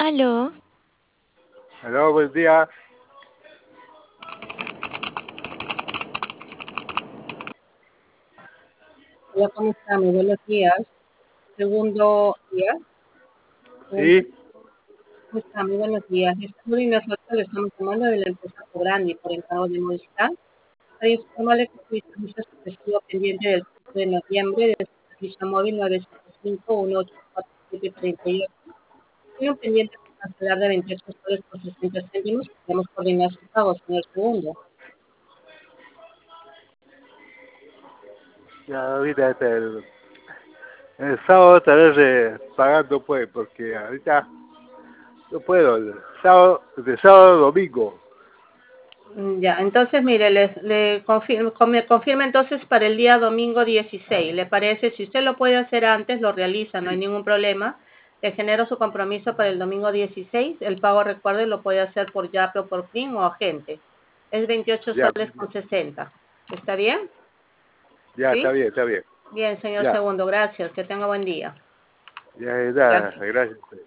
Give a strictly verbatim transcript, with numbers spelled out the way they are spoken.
Aló. Aló, buen día. Hola, ¿cómo está? Muy buenos días. Segundo día. Segundo, Sí, ¿cómo está? Muy buenos días. Estamos y nosotros le estamos llamando de la empresa Cobrandi por encargo de Movistar. Para informarle que su servicio estuvo pendiente del cinco de noviembre de su servicio móvil nueve siete cinco, uno ocho cuatro siete tres ocho. Tiene un pendiente por cancelar de veintiocho soles por sesenta céntimos. Podemos coordinar su pago, señor Segundo. ya ahorita este, el, el sábado estaré pagando pues, porque ahorita no puedo. El sábado, de sábado a domingo. Mm, Ya, entonces mire, les, le confirmo, me confirma entonces para el día domingo dieciséis. ¿Le parece? Si usted lo puede hacer antes, lo realiza, no hay ningún problema. Le genero su compromiso para el domingo dieciséis. El pago, recuerde, lo puede hacer por Yape o por Plin o agente. Es veintiocho Ya, soles con sesenta. ¿Está bien? ya, está ¿Sí? bien, está bien. Bien, señor Ya, Segundo, gracias. Que tenga buen día. ya, ya, Gracias. gracias.